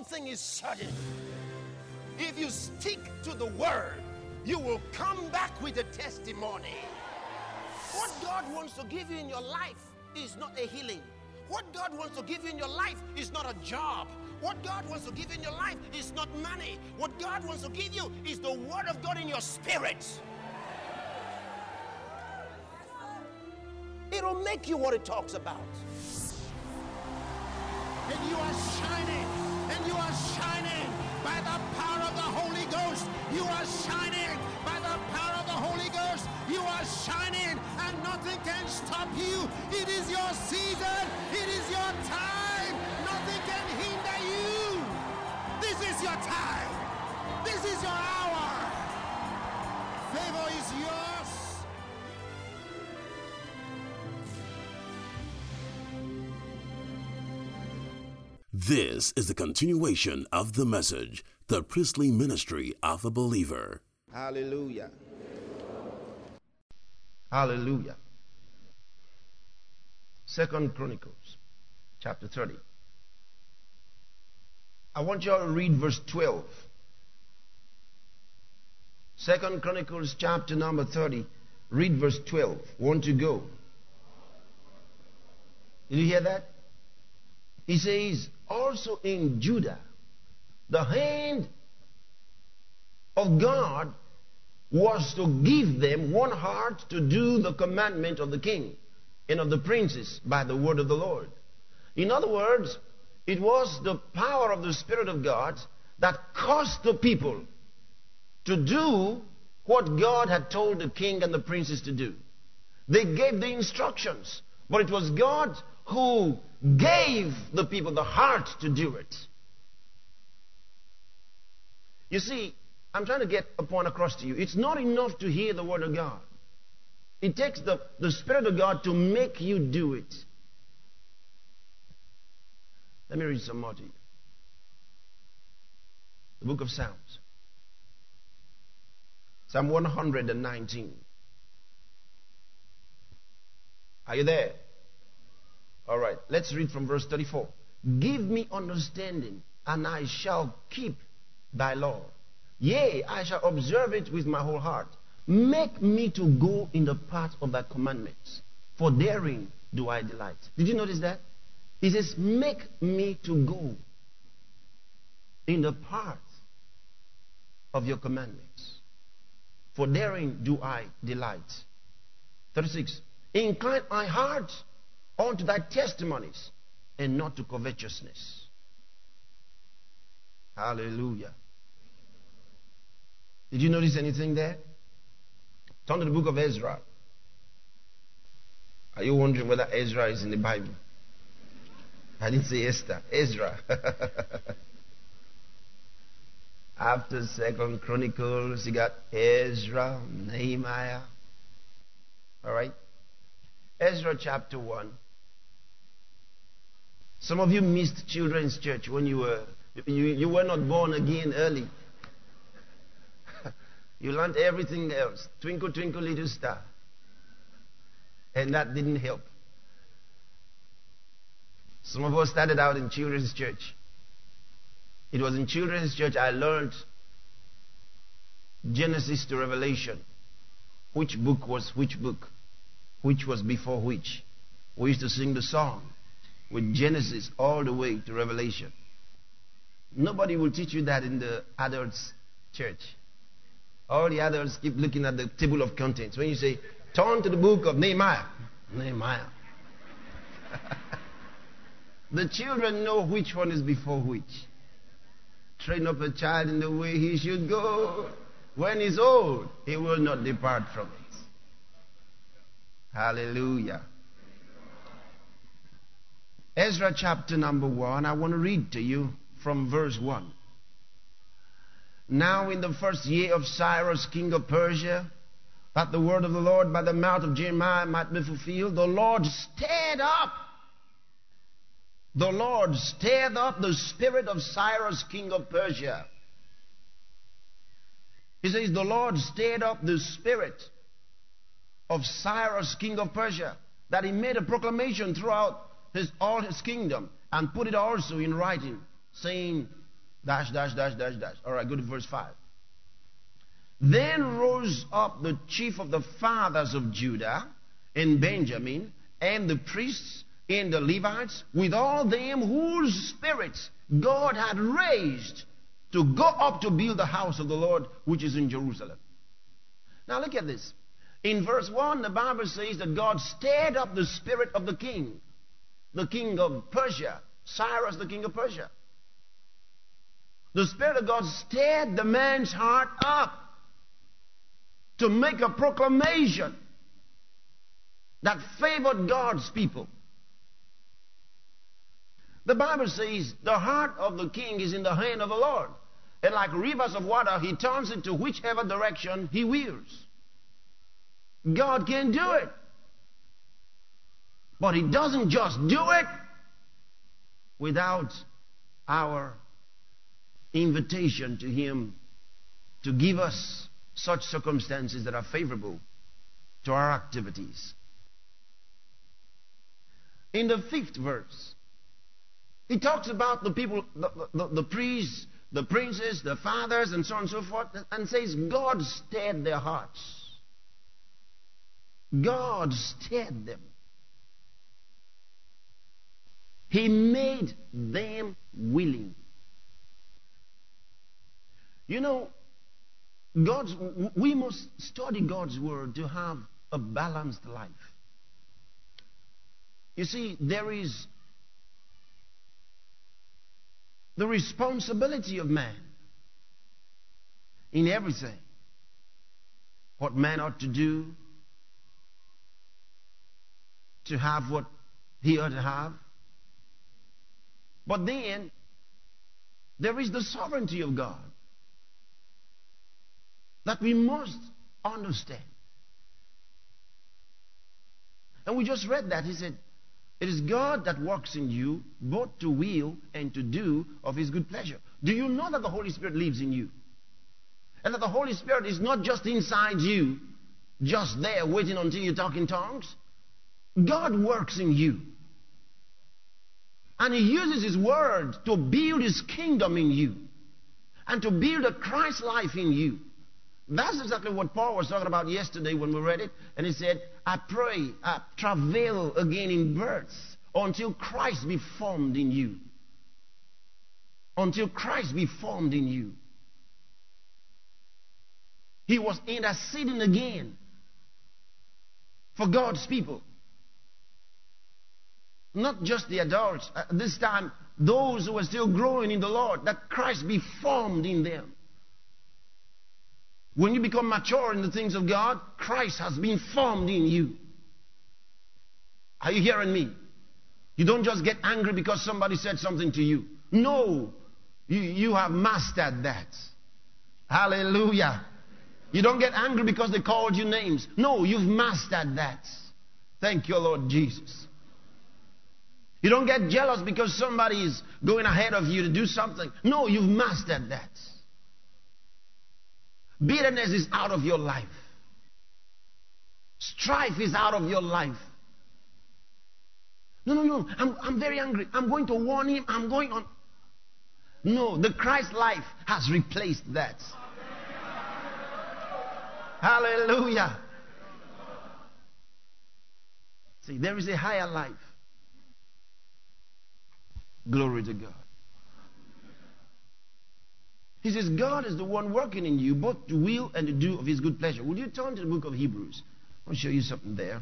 one thing is certain. If you stick to the word, you will come back with a testimony. What God wants to give you in your life is not a healing. What God wants to give you in your life is not a job. What God wants to give you in your life is not money. What God wants to give you is the word of God in your spirit. It'll make you what it talks about. And you are shining. And you are shining by the power of the Holy Ghost. You are shining by the power of the Holy Ghost. You are shining and nothing can stop you. It is your season. It is your time. Nothing can hinder you. This is your time. This is your hour. Favor is yours. This is the continuation of the message, the priestly ministry of a believer. Hallelujah. Hallelujah. 2 Chronicles chapter 30. I want you all to read verse 12. 2 Chronicles chapter number 30. Read verse 12. Want to go? Did you hear that? He says, also in Judah, the hand of God was to give them one heart to do the commandment of the king and of the princes by the word of the Lord. In other words, it was the power of the Spirit of God that caused the people to do what God had told the king and the princes to do. They gave the instructions, but it was God who gave the people the heart to do it. You see, I'm trying to get a point across to you. It's not enough to hear the word of God. It takes the Spirit of God to make you do it. Let me read some more to you. The book of Psalms. Psalm 119. Are you there? All right, let's read from verse 34. Give me understanding, and I shall keep thy law. Yea, I shall observe it with my whole heart. Make me to go in the path of thy commandments, for therein do I delight. Did you notice that? He says, make me to go in the path of your commandments, for therein do I delight. 36. Incline my heart unto thy testimonies, and not to covetousness. Hallelujah. Did you notice anything there? Turn to the book of Ezra. Are you wondering whether Ezra is in the Bible? I didn't say Esther. Ezra. After 2 Chronicles, you got Ezra, Nehemiah. All right? Ezra chapter 1. Some of you missed children's church when you were not born again early. You learned everything else. Twinkle, twinkle, little star. And that didn't help. Some of us started out in children's church. It was in children's church I learned Genesis to Revelation. Which book was which book? Which was before which? We used to sing the song with Genesis all the way to Revelation. Nobody will teach you that in the adults' church. All the adults keep looking at the table of contents. When you say, turn to the book of Nehemiah. Nehemiah. The children know which one is before which. Train up a child in the way he should go. When he's old, he will not depart from it. Hallelujah. Ezra chapter number 1, I want to read to you from verse 1. Now in the first year of Cyrus, king of Persia, that the word of the Lord by the mouth of Jeremiah might be fulfilled, the Lord stirred up the spirit of Cyrus, king of Persia. He says, the Lord stirred up the spirit of Cyrus, king of Persia, that he made a proclamation throughout all his kingdom, and put it also in writing, saying, Dash, dash, dash, dash, dash. All right, go to verse 5. Then rose up the chief of the fathers of Judah and Benjamin, and the priests and the Levites, with all them whose spirits God had raised to go up to build the house of the Lord, which is in Jerusalem. Now look at this. In verse 1, the Bible says that God stirred up the spirit of the king of Persia, Cyrus, the king of Persia. The Spirit of God stirred the man's heart up to make a proclamation that favored God's people. The Bible says the heart of the king is in the hand of the Lord. And like rivers of water, he turns it to whichever direction he wills. God can do it. But he doesn't just do it without our invitation to him to give us such circumstances that are favorable to our activities. In the 5th verse, he talks about the people, the priests, the princes, the fathers, and so on and so forth, and says God stirred their hearts. God stirred them. He made them willing. You know, we must study God's word to have a balanced life. You see, there is the responsibility of man in everything. What man ought to do to have what he ought to have. But then there is the sovereignty of God that we must understand. And we just read that. He said, it is God that works in you both to will and to do of his good pleasure. Do you know that the Holy Spirit lives in you? And that the Holy Spirit is not just inside you, just there waiting until you talk in tongues. God works in you. And he uses his word to build his kingdom in you. And to build a Christ life in you. That's exactly what Paul was talking about yesterday when we read it. And he said, I pray, I travail again in birth until Christ be formed in you. Until Christ be formed in you. He was interceding again for God's people. Not just the adults. This time, those who are still growing in the Lord, that Christ be formed in them. When you become mature in the things of God, Christ has been formed in you. Are you hearing me? You don't just get angry because somebody said something to you. No, you have mastered that. Hallelujah. You don't get angry because they called you names. No, you've mastered that. Thank you, Lord Jesus. You don't get jealous because somebody is going ahead of you to do something. No, you've mastered that. Bitterness is out of your life. Strife is out of your life. No. I'm very angry. I'm going to warn him. I'm going on. No, the Christ life has replaced that. Hallelujah. See, there is a higher life. Glory to God. He says, God is the one working in you, both to will and to do of his good pleasure. Will you turn to the book of Hebrews? I'll show you something there.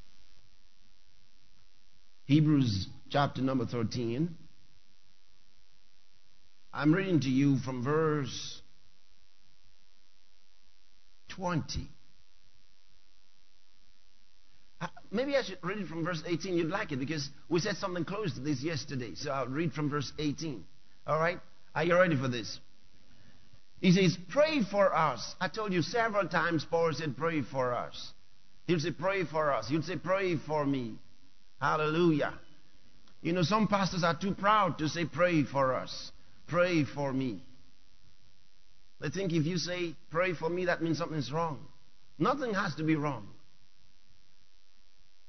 Hebrews chapter number 13. I'm reading to you from verse 20. Maybe I should read it from verse 18. You'd like it because we said something close to this yesterday. So I'll read from verse 18. All right? Are you ready for this? He says, pray for us. I told you several times Paul said, pray for us. He'll say, pray for us. He'll say, pray for me. Hallelujah. You know, some pastors are too proud to say, pray for us. Pray for me. They think if you say, pray for me, that means something's wrong. Nothing has to be wrong.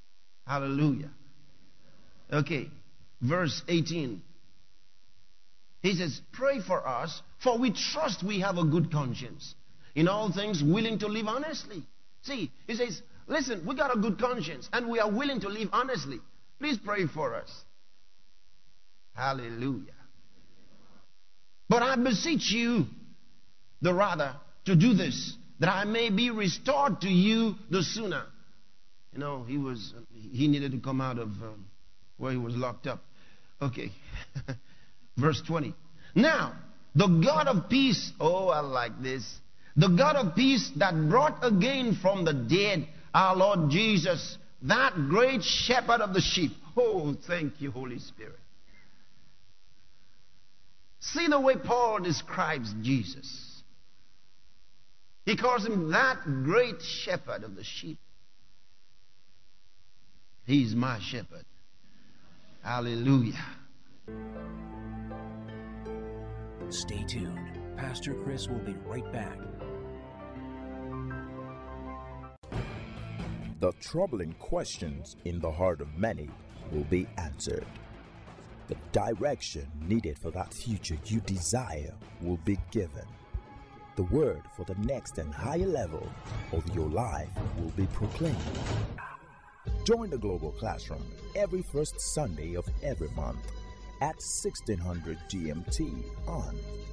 Hallelujah. Okay, verse 18. He says, pray for us, for we trust we have a good conscience. In all things, willing to live honestly. See, he says, listen, we got a good conscience, and we are willing to live honestly. Please pray for us. Hallelujah. But I beseech you, the rather, to do this, that I may be restored to you the sooner. You know, he needed to come out of where he was locked up. Okay. Verse 20. Now, the God of peace, oh, I like this. The God of peace that brought again from the dead our Lord Jesus, that great shepherd of the sheep. Oh, thank you, Holy Spirit. See the way Paul describes Jesus. He calls him that great shepherd of the sheep. He's my shepherd. Hallelujah. Stay tuned. Pastor Chris will be right back. The troubling questions in the heart of many will be answered. The direction needed for that future you desire will be given. The word for the next and higher level of your life will be proclaimed. Join the Global Classroom every first Sunday of every month at 1600 GMT on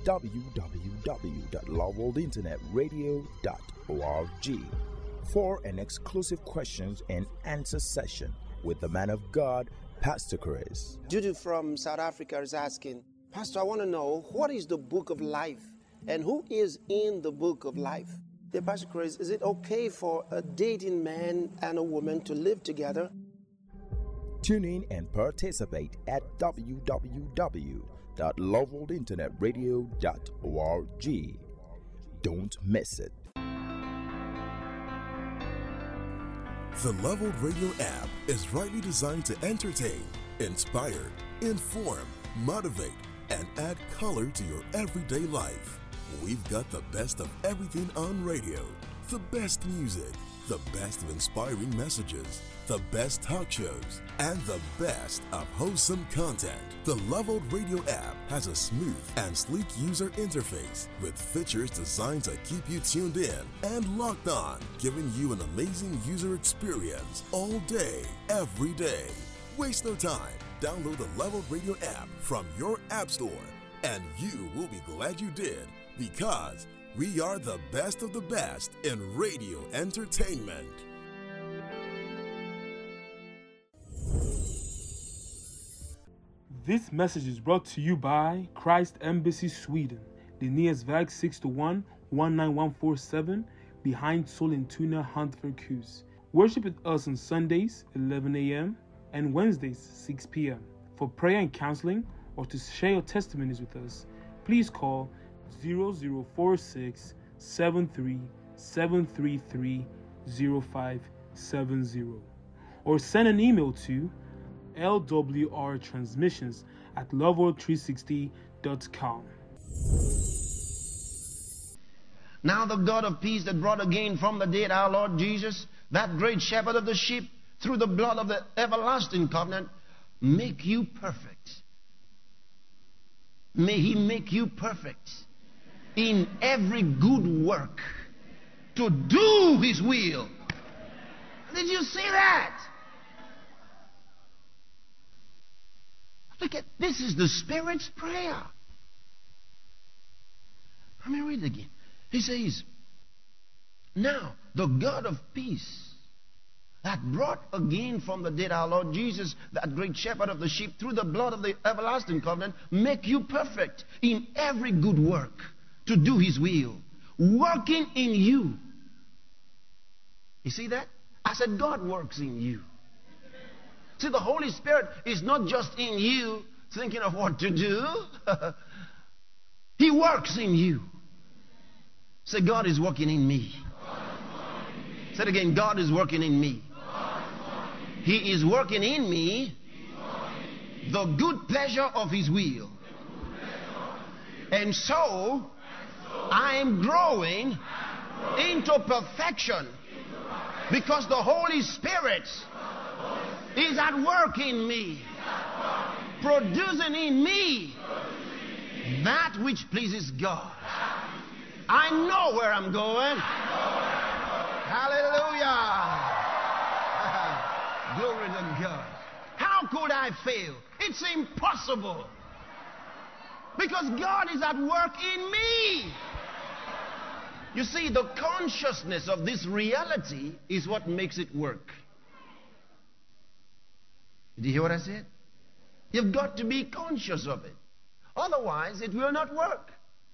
www.loveworldinternetradio.org for an exclusive questions and answer session with the man of God, Pastor Chris. Judy from South Africa is asking, Pastor, I want to know, what is the book of life and who is in the book of life? Dear Pastor Chris, is it okay for a dating man and a woman to live together? Tune in and participate at www.loveworldinternetradio.org. Don't miss it. The Leveled Radio app is rightly designed to entertain, inspire, inform, motivate, and add color to your everyday life. We've got the best of everything on radio, the best music, the best of inspiring messages, the best talk shows, and the best of wholesome content. The Leveled Radio app has a smooth and sleek user interface with features designed to keep you tuned in and locked on, giving you an amazing user experience all day, every day. Waste no time. Download the Leveled Radio app from your app store, and you will be glad you did, because we are the best of the best in radio entertainment. This message is brought to you by Christ Embassy Sweden, Linnéasväg 61 19147, behind Sollentuna, Hantverkhus. Worship with us on Sundays 11 a.m. and Wednesdays 6 p.m. For prayer and counseling or to share your testimonies with us, please call 0046 73 733 0570 or send an email to lwrtransmissions@loveworld360.com. Now the God of peace that brought again from the dead our Lord Jesus, that great shepherd of the sheep, through the blood of the everlasting covenant, make you perfect. May He make you perfect in every good work to do His will. Did you see that? Look at, this is the Spirit's prayer. Let me read it again. He says, now the God of peace that brought again from the dead our Lord Jesus, that great shepherd of the sheep, through the blood of the everlasting covenant, make you perfect in every good work to do His will, working in you. You see that? I said God works in you. See, the Holy Spirit is not just in you thinking of what to do. He works in you. Say, God is working in me. Say it again, God is working in me. He is working in me the good pleasure of His will. And so, I am growing into perfection because the Holy Spirit is at work in me, producing in me that which pleases God. I know where I'm going. Hallelujah. Glory to God. How could I fail? It's impossible. Because God is at work in me. You see, the consciousness of this reality is what makes it work. Did you hear what I said? You've got to be conscious of it. Otherwise, it will not work.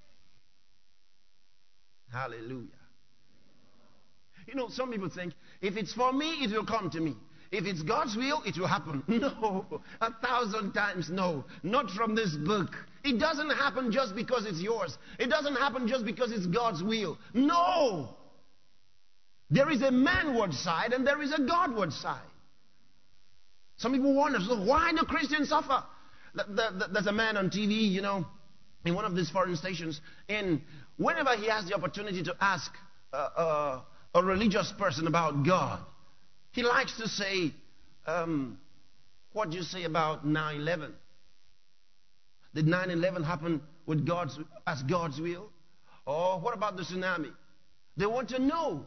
Hallelujah. You know, some people think, if it's for me, it will come to me. If it's God's will, it will happen. No, 1,000 times no. Not from this book. It doesn't happen just because it's yours. It doesn't happen just because it's God's will. No. There is a manward side and there is a Godward side. Some people wonder, so why do Christians suffer? There's a man on TV, you know, in one of these foreign stations, and whenever he has the opportunity to ask a religious person about God, he likes to say, what do you say about 9/11? Did 9/11 happen with as God's will? Or what about the tsunami? They want to know.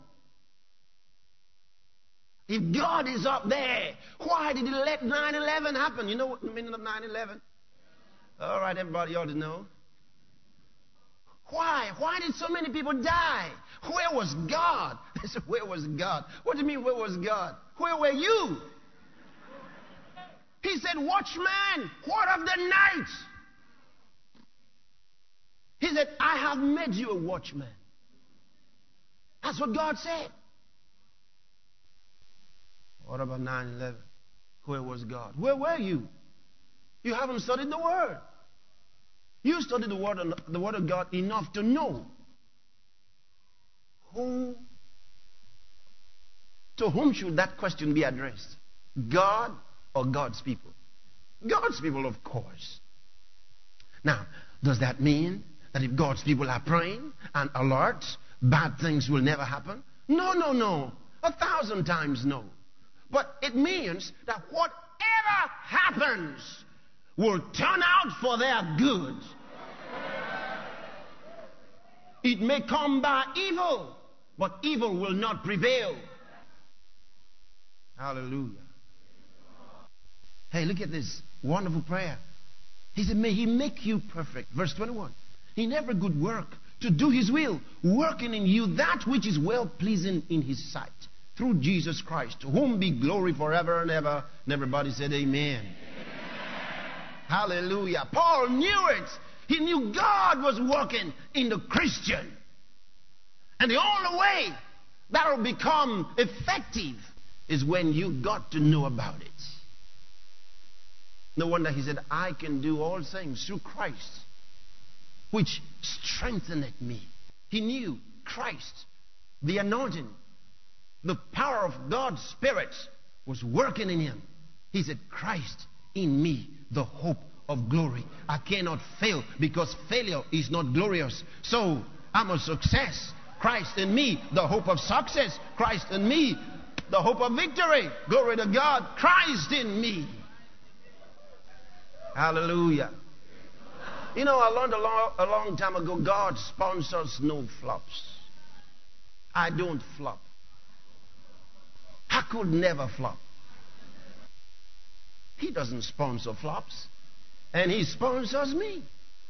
If God is up there, why did he let 9/11 happen? You know what the meaning of 9/11? All right, everybody ought to know. Why? Why did so many people die? Where was God? They said, where was God? What do you mean, where was God? Where were you? He said, watchman, what of the night? He said, I have made you a watchman. That's what God said. What about 9/11? Where was God? Where were you? You haven't studied the Word. You studied the Word of God enough to know to whom should that question be addressed? God or God's people? God's people, of course. Now, does that mean that if God's people are praying and alert, bad things will never happen? No, no, no. 1,000 times no. But it means that whatever happens will turn out for their good. It may come by evil, but evil will not prevail. Hallelujah. Hey, look at this wonderful prayer. He said, may he make you perfect. Verse 21. In every good work, to do his will, working in you that which is well-pleasing in his sight. Through Jesus Christ, to whom be glory forever and ever. And everybody said amen. Hallelujah. Paul knew it. He knew God was working in the Christian. And the only way that will become effective is when you got to know about it. No wonder he said, I can do all things through Christ, which strengtheneth me. He knew Christ, the anointing, the power of God's Spirit was working in him. He said, Christ in me, the hope of glory. I cannot fail because failure is not glorious. So I'm a success. Christ in me, the hope of success. Christ in me, the hope of victory. Glory to God. Christ in me. Hallelujah. You know, I learned a long time ago, God sponsors no flops. I don't flop. I could never flop. He doesn't sponsor flops. And he sponsors me.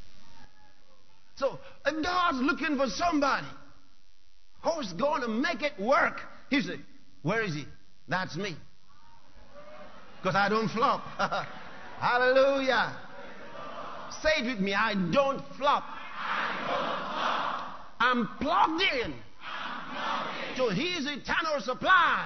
So if God's looking for somebody who's going to make it work, he said, where is he? That's me. Because I don't flop. Hallelujah. Say it with me. I don't flop. I'm plugged in to his eternal supply.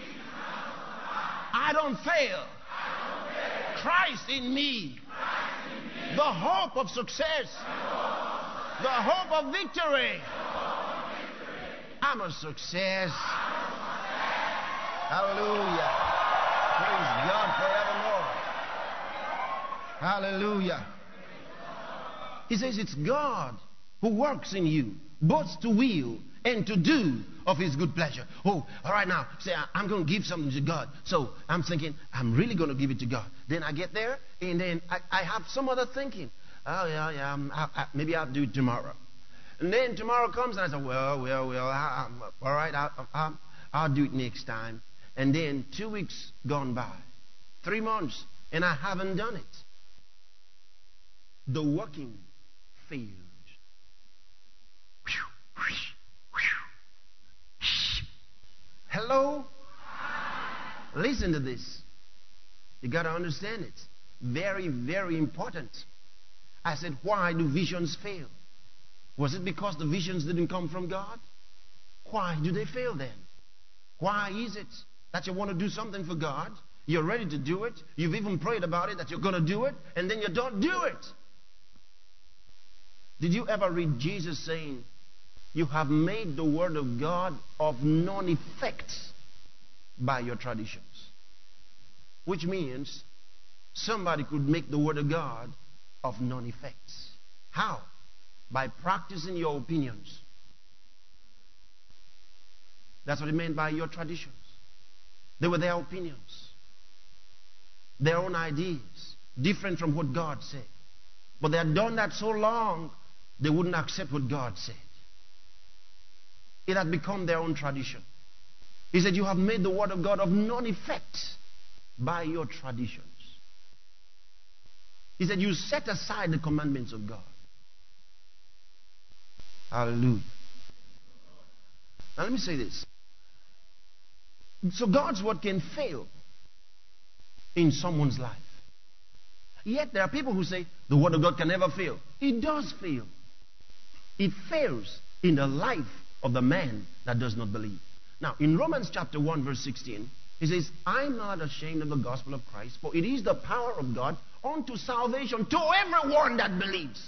I don't fail. Christ in me. The hope of success. The hope of victory. I'm a success. Hallelujah. Praise God forevermore. Hallelujah. He says it's God who works in you, both to will and to do of his good pleasure. Oh, all right, now, say, I'm going to give something to God. So I'm thinking, I'm really going to give it to God. Then I get there, and then I have some other thinking. Oh, yeah, maybe I'll do it tomorrow. And then tomorrow comes and I say, well, all right, I'll do it next time. And then 2 weeks gone by, 3 months, and I haven't done it. The working failed. Hello? Listen to this. You got to understand it. Very, very important. I said, why do visions fail? Was it because the visions didn't come from God? Why do they fail then? Why is it that you want to do something for God? You're ready to do it. You've even prayed about it that you're going to do it, and then you don't do it. Did you ever read Jesus saying, you have made the word of God of none effect by your traditions? Which means somebody could make the word of God of none effect. How? By practicing your opinions. That's what it meant by your traditions. They were their opinions, their own ideas, different from what God said. But they had done that so long, they wouldn't accept what God said. It had become their own tradition. He said, you have made the word of God of none effect by your traditions. He said, you set aside the commandments of God. Hallelujah. Now let me say this. So God's word can fail in someone's life. Yet there are people who say the word of God can never fail. It does fail. It fails in the life of the man that does not believe. Now, in Romans chapter 1 verse 16, he says, I'm not ashamed of the gospel of Christ, for it is the power of God unto salvation to everyone that believes.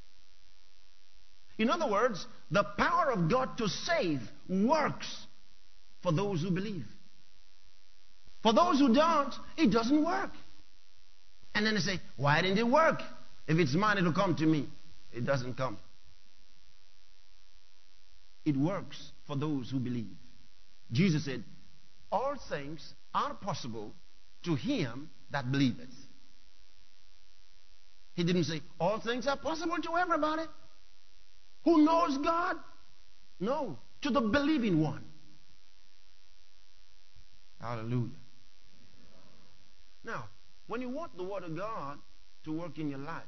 In other words, the power of God to save works for those who believe. For those who don't, it doesn't work. And then they say, why didn't it work? If it's mine, it'll come to me. It doesn't come. It works for those who believe. Jesus said, all things are possible to him that believeth. He didn't say, all things are possible to everybody who knows God. No, to the believing one. Hallelujah. Now, when you want the word of God to work in your life,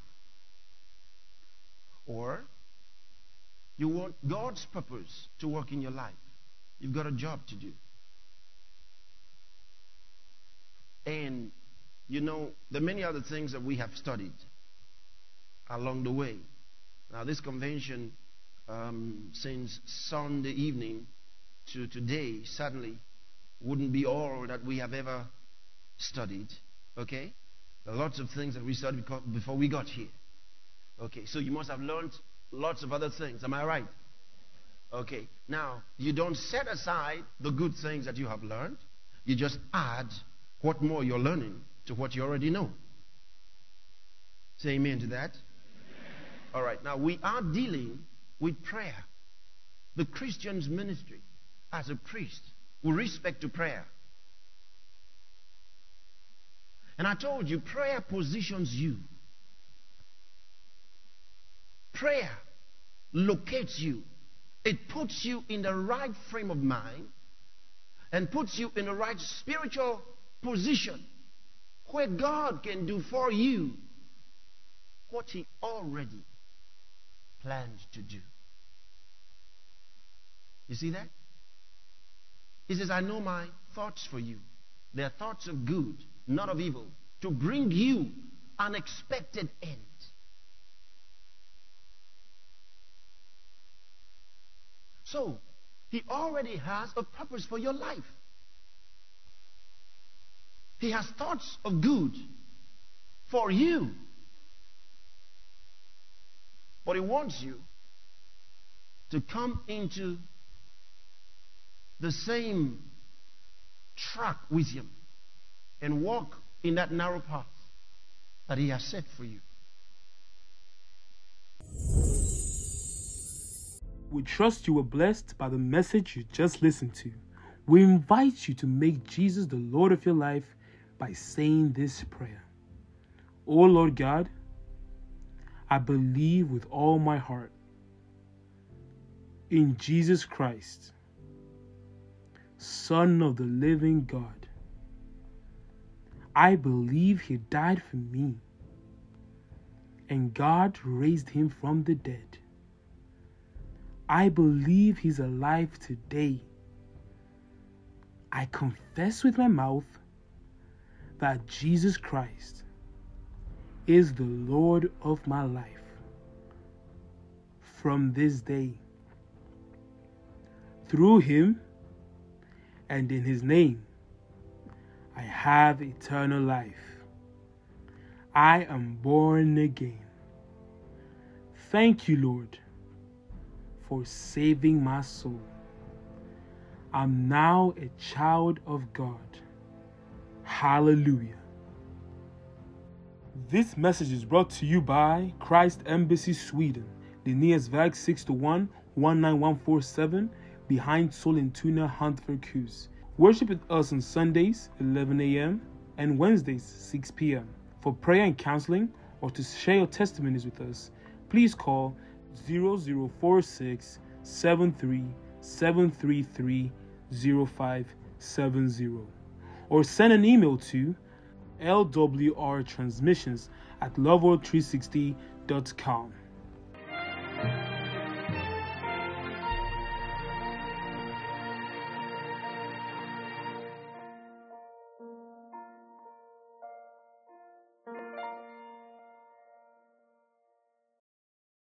or you want God's purpose to work in your life, you've got a job to do. And, you know, there are many other things that we have studied along the way. Now, this convention, since Sunday evening to today, sadly, wouldn't be all that we have ever studied. Okay? There are lots of things that we studied before we got here. Okay, so you must have learned lots of other things. Am I right? Okay. Now, you don't set aside the good things that you have learned. You just add what more you're learning to what you already know. Say amen to that. Amen. All right. Now, we are dealing with prayer. The Christian's ministry as a priest with respect to prayer. And I told you, prayer positions you. Prayer locates you. It puts you in the right frame of mind and puts you in the right spiritual position where God can do for you what he already planned to do. You see that? He says, I know my thoughts for you. They are thoughts of good, not of evil, to bring you an expected end. So, he already has a purpose for your life. He has thoughts of good for you. But he wants you to come into the same track with him and walk in that narrow path that he has set for you. We trust you were blessed by the message you just listened to. We invite you to make Jesus the Lord of your life by saying this prayer. Oh Lord God, I believe with all my heart in Jesus Christ, Son of the living God. I believe he died for me, and God raised him from the dead. I believe he's alive today. I confess with my mouth that Jesus Christ is the Lord of my life. From this day, through him and in his name, I have eternal life. I am born again. Thank you, Lord, for saving my soul. I'm now a child of God. Hallelujah. This message is brought to you by Christ Embassy Sweden, Linnéasväg 61 19147, behind Sollentuna Hantverkhus. Worship with us on Sundays 11 a.m. and Wednesdays 6 p.m. For prayer and counseling or to share your testimonies with us, please call 0046 73 733 0570 or send an email to lwrtransmissions@loveworld360.com.